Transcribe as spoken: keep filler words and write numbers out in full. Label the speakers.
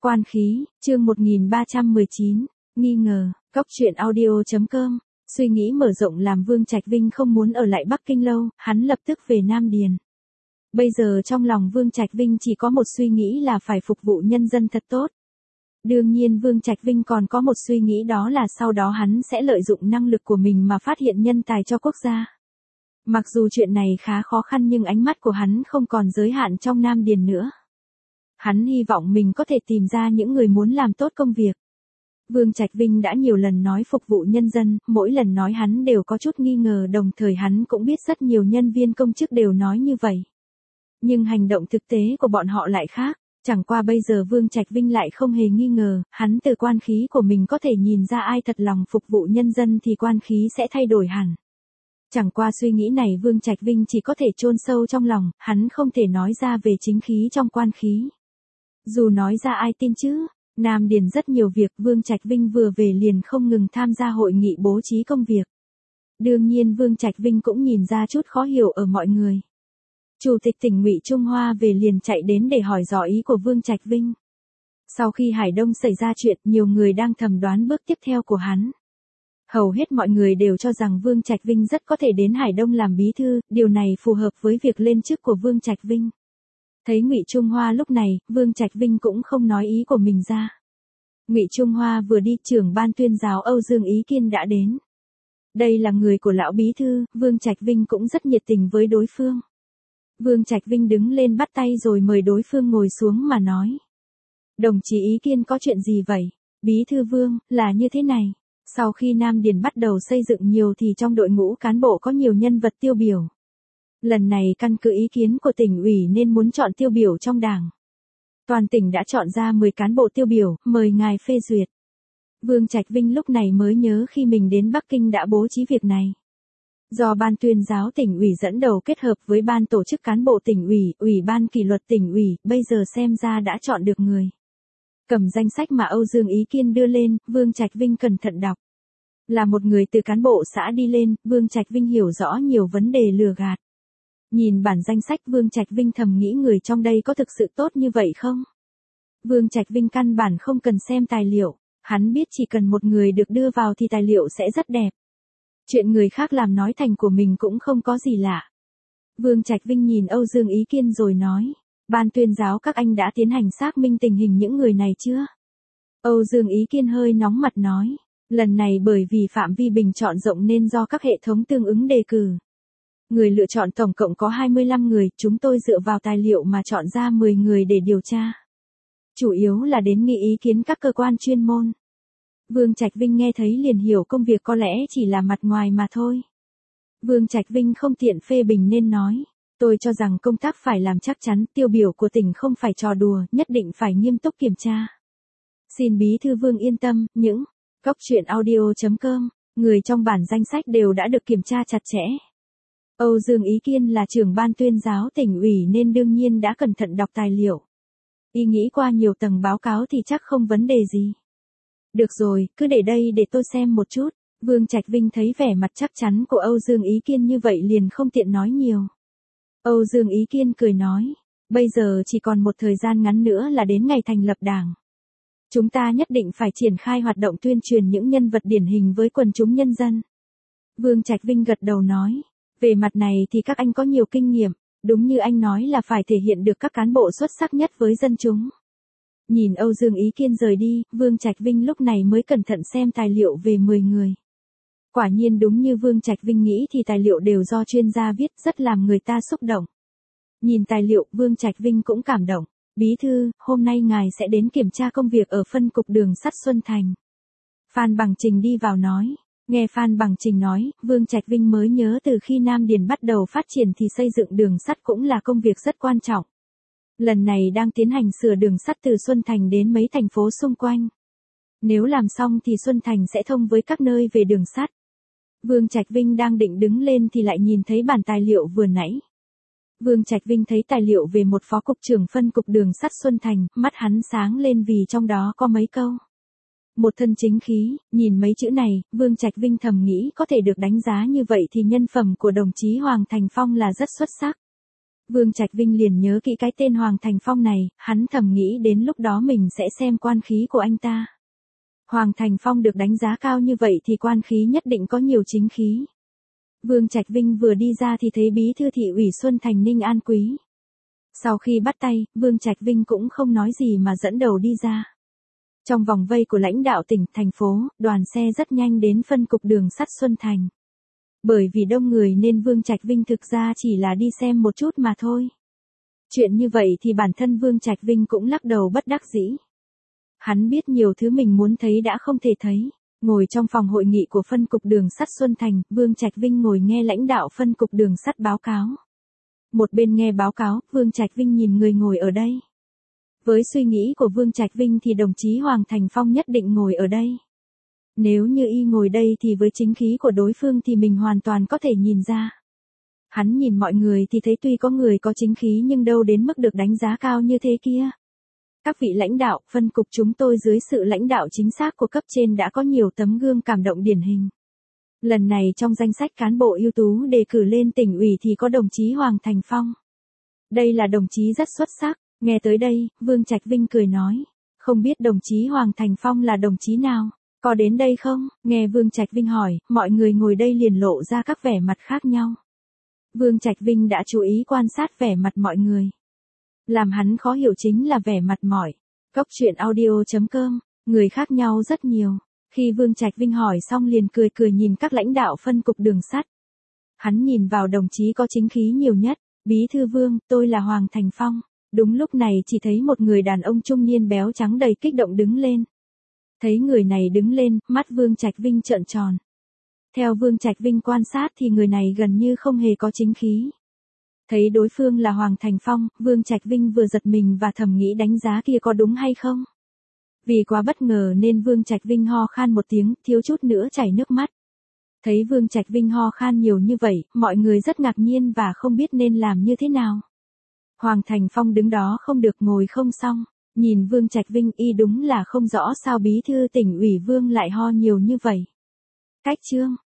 Speaker 1: Quan khí, chương một nghìn ba trăm mười chín, nghi ngờ, Cóc truyện audio chấm com, suy nghĩ mở rộng làm Vương Trạch Vinh không muốn ở lại Bắc Kinh lâu, hắn lập tức về Nam Điền. Bây giờ trong lòng Vương Trạch Vinh chỉ có một suy nghĩ là phải phục vụ nhân dân thật tốt. Đương nhiên Vương Trạch Vinh còn có một suy nghĩ đó là sau đó hắn sẽ lợi dụng năng lực của mình mà phát hiện nhân tài cho quốc gia. Mặc dù chuyện này khá khó khăn nhưng ánh mắt của hắn không còn giới hạn trong Nam Điền nữa. Hắn hy vọng mình có thể tìm ra những người muốn làm tốt công việc. Vương Trạch Vinh đã nhiều lần nói phục vụ nhân dân, mỗi lần nói hắn đều có chút nghi ngờ, đồng thời hắn cũng biết rất nhiều nhân viên công chức đều nói như vậy. Nhưng hành động thực tế của bọn họ lại khác, chẳng qua bây giờ Vương Trạch Vinh lại không hề nghi ngờ, hắn từ quan khí của mình có thể nhìn ra ai thật lòng phục vụ nhân dân thì quan khí sẽ thay đổi hẳn. Chẳng qua suy nghĩ này Vương Trạch Vinh chỉ có thể chôn sâu trong lòng, hắn không thể nói ra về chính khí trong quan khí. Dù nói ra ai tin chứ, Nam Điền rất nhiều việc, Vương Trạch Vinh vừa về liền không ngừng tham gia hội nghị bố trí công việc. Đương nhiên Vương Trạch Vinh cũng nhìn ra chút khó hiểu ở mọi người. Chủ tịch tỉnh Ngụy Trung Hoa về liền chạy đến để hỏi rõ ý của Vương Trạch Vinh. Sau khi Hải Đông xảy ra chuyện, nhiều người đang thầm đoán bước tiếp theo của hắn. Hầu hết mọi người đều cho rằng Vương Trạch Vinh rất có thể đến Hải Đông làm bí thư, điều này phù hợp với việc lên chức của Vương Trạch Vinh. Thấy Ngụy Trung Hoa lúc này, Vương Trạch Vinh cũng không nói ý của mình ra. Ngụy Trung Hoa vừa đi, trưởng ban tuyên giáo Âu Dương Ý Kiên đã đến. Đây là người của lão bí thư, Vương Trạch Vinh cũng rất nhiệt tình với đối phương. Vương Trạch Vinh đứng lên bắt tay rồi mời đối phương ngồi xuống mà nói. Đồng chí Ý Kiên có chuyện gì vậy? Bí thư Vương, là như thế này. Sau khi Nam Điền bắt đầu xây dựng nhiều thì trong đội ngũ cán bộ có nhiều nhân vật tiêu biểu. Lần này căn cứ ý kiến của tỉnh ủy nên muốn chọn tiêu biểu trong đảng. Toàn tỉnh đã chọn ra mười cán bộ tiêu biểu, mời ngài phê duyệt. Vương Trạch Vinh lúc này mới nhớ khi mình đến Bắc Kinh đã bố trí việc này. Do ban tuyên giáo tỉnh ủy dẫn đầu kết hợp với ban tổ chức cán bộ tỉnh ủy, ủy ban kỷ luật tỉnh ủy, bây giờ xem ra đã chọn được người. Cầm danh sách mà Âu Dương Ý Kiên đưa lên, Vương Trạch Vinh cẩn thận đọc. Là một người từ cán bộ xã đi lên, Vương Trạch Vinh hiểu rõ nhiều vấn đề lừa gạt. Nhìn bản danh sách Vương Trạch Vinh thầm nghĩ người trong đây có thực sự tốt như vậy không? Vương Trạch Vinh căn bản không cần xem tài liệu, hắn biết chỉ cần một người được đưa vào thì tài liệu sẽ rất đẹp. Chuyện người khác làm nói thành của mình cũng không có gì lạ. Vương Trạch Vinh nhìn Âu Dương Ý Kiên rồi nói, ban tuyên giáo các anh đã tiến hành xác minh tình hình những người này chưa? Âu Dương Ý Kiên hơi nóng mặt nói, lần này bởi vì phạm vi bình chọn rộng nên do các hệ thống tương ứng đề cử. Người lựa chọn tổng cộng có hai mươi lăm người, chúng tôi dựa vào tài liệu mà chọn ra mười người để điều tra. Chủ yếu là đến nghị ý kiến các cơ quan chuyên môn. Vương Trạch Vinh nghe thấy liền hiểu công việc có lẽ chỉ là mặt ngoài mà thôi. Vương Trạch Vinh không tiện phê bình nên nói, tôi cho rằng công tác phải làm chắc chắn, tiêu biểu của tỉnh không phải trò đùa, nhất định phải nghiêm túc kiểm tra. Xin bí thư Vương yên tâm, những Cóc truyện audio chấm com, người trong bản danh sách đều đã được kiểm tra chặt chẽ. Âu Dương Ý Kiên là trưởng ban tuyên giáo tỉnh ủy nên đương nhiên đã cẩn thận đọc tài liệu. Y nghĩ qua nhiều tầng báo cáo thì chắc không vấn đề gì. Được rồi, cứ để đây để tôi xem một chút. Vương Trạch Vinh thấy vẻ mặt chắc chắn của Âu Dương Ý Kiên như vậy liền không tiện nói nhiều. Âu Dương Ý Kiên cười nói, bây giờ chỉ còn một thời gian ngắn nữa là đến ngày thành lập đảng. Chúng ta nhất định phải triển khai hoạt động tuyên truyền những nhân vật điển hình với quần chúng nhân dân. Vương Trạch Vinh gật đầu nói, về mặt này thì các anh có nhiều kinh nghiệm, đúng như anh nói là phải thể hiện được các cán bộ xuất sắc nhất với dân chúng. Nhìn Âu Dương Ý Kiên rời đi, Vương Trạch Vinh lúc này mới cẩn thận xem tài liệu về mười người. Quả nhiên đúng như Vương Trạch Vinh nghĩ thì tài liệu đều do chuyên gia viết, rất làm người ta xúc động. Nhìn tài liệu, Vương Trạch Vinh cũng cảm động. Bí thư, hôm nay ngài sẽ đến kiểm tra công việc ở phân cục đường sắt Xuân Thành. Phan Bằng Trình đi vào nói. Nghe Phan Bằng Trình nói, Vương Trạch Vinh mới nhớ từ khi Nam Điền bắt đầu phát triển thì xây dựng đường sắt cũng là công việc rất quan trọng. Lần này đang tiến hành sửa đường sắt từ Xuân Thành đến mấy thành phố xung quanh. Nếu làm xong thì Xuân Thành sẽ thông với các nơi về đường sắt. Vương Trạch Vinh đang định đứng lên thì lại nhìn thấy bản tài liệu vừa nãy. Vương Trạch Vinh thấy tài liệu về một phó cục trưởng phân cục đường sắt Xuân Thành, mắt hắn sáng lên vì trong đó có mấy câu. Một thân chính khí, nhìn mấy chữ này, Vương Trạch Vinh thầm nghĩ có thể được đánh giá như vậy thì nhân phẩm của đồng chí Hoàng Thành Phong là rất xuất sắc. Vương Trạch Vinh liền nhớ kỹ cái tên Hoàng Thành Phong này, hắn thầm nghĩ đến lúc đó mình sẽ xem quan khí của anh ta. Hoàng Thành Phong được đánh giá cao như vậy thì quan khí nhất định có nhiều chính khí. Vương Trạch Vinh vừa đi ra thì thấy bí thư thị ủy Xuân Thành Ninh An Quý. Sau khi bắt tay, Vương Trạch Vinh cũng không nói gì mà dẫn đầu đi ra. Trong vòng vây của lãnh đạo tỉnh, thành phố, đoàn xe rất nhanh đến phân cục đường sắt Xuân Thành. Bởi vì đông người nên Vương Trạch Vinh thực ra chỉ là đi xem một chút mà thôi. Chuyện như vậy thì bản thân Vương Trạch Vinh cũng lắc đầu bất đắc dĩ. Hắn biết nhiều thứ mình muốn thấy đã không thể thấy. Ngồi trong phòng hội nghị của phân cục đường sắt Xuân Thành, Vương Trạch Vinh ngồi nghe lãnh đạo phân cục đường sắt báo cáo. Một bên nghe báo cáo, Vương Trạch Vinh nhìn người ngồi ở đây. Với suy nghĩ của Vương Trạch Vinh thì đồng chí Hoàng Thành Phong nhất định ngồi ở đây. Nếu như y ngồi đây thì với chính khí của đối phương thì mình hoàn toàn có thể nhìn ra. Hắn nhìn mọi người thì thấy tuy có người có chính khí nhưng đâu đến mức được đánh giá cao như thế kia. Các vị lãnh đạo, phân cục chúng tôi dưới sự lãnh đạo chính xác của cấp trên đã có nhiều tấm gương cảm động điển hình. Lần này trong danh sách cán bộ ưu tú đề cử lên tỉnh ủy thì có đồng chí Hoàng Thành Phong. Đây là đồng chí rất xuất sắc. Nghe tới đây, Vương Trạch Vinh cười nói. Không biết đồng chí Hoàng Thành Phong là đồng chí nào? Có đến đây không? Nghe Vương Trạch Vinh hỏi, mọi người ngồi đây liền lộ ra các vẻ mặt khác nhau. Vương Trạch Vinh đã chú ý quan sát vẻ mặt mọi người. Làm hắn khó hiểu chính là vẻ mặt mỏi. Cốc truyện audio chấm com, người khác nhau rất nhiều. Khi Vương Trạch Vinh hỏi xong liền cười cười nhìn các lãnh đạo phân cục đường sắt. Hắn nhìn vào đồng chí có chính khí nhiều nhất. Bí thư Vương, tôi là Hoàng Thành Phong. Đúng lúc này chỉ thấy một người đàn ông trung niên béo trắng đầy kích động đứng lên. Thấy người này đứng lên, mắt Vương Trạch Vinh trợn tròn. Theo Vương Trạch Vinh quan sát thì người này gần như không hề có chính khí. Thấy đối phương là Hoàng Thành Phong, Vương Trạch Vinh vừa giật mình và thầm nghĩ đánh giá kia có đúng hay không. Vì quá bất ngờ nên Vương Trạch Vinh ho khan một tiếng, thiếu chút nữa chảy nước mắt. Thấy Vương Trạch Vinh ho khan nhiều như vậy, mọi người rất ngạc nhiên và không biết nên làm như thế nào. Hoàng Thành Phong đứng đó không được ngồi không xong, nhìn Vương Trạch Vinh y đúng là không rõ sao bí thư tỉnh ủy Vương lại ho nhiều như vậy. Cách chương